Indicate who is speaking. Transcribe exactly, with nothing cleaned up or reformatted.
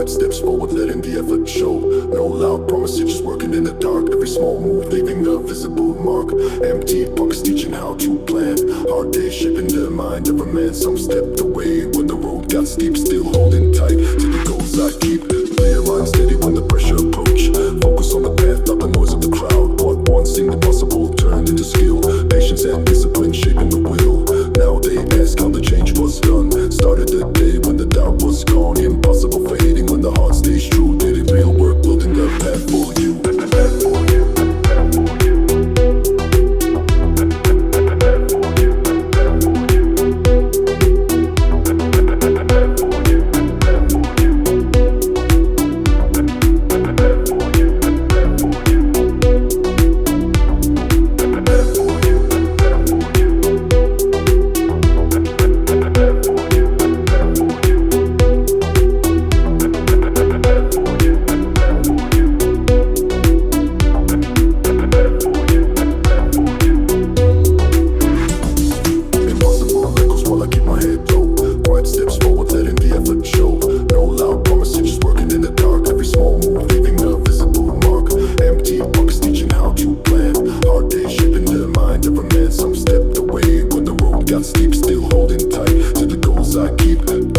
Speaker 1: steps forward, letting the effort show. No loud promises, just working in the dark. Every small move leaving a visible mark. Empty pockets teaching how to plan. Hard days shaping the mind of a man. Some stepped away when the road got steep, still holding tight to the goals I keep. Clear mind steady when the pressure approach. Focus on the path, not the noise of the crowd. What once seemed impossible turned into skill. Patience and discipline shaping the will. Now they ask how the change was done. Started the day when the doubt was gone. Impossible fading when the heart stays true. Did it real work building the path for you. Path for you. Steps forward, letting the effort show. No loud promises, just working in the dark. Every small move leaving a visible mark. Empty pockets teaching how to plan. Hard days shaping the mind of a man. Some stepped away when the road got steep, still holding tight to the goals I keep.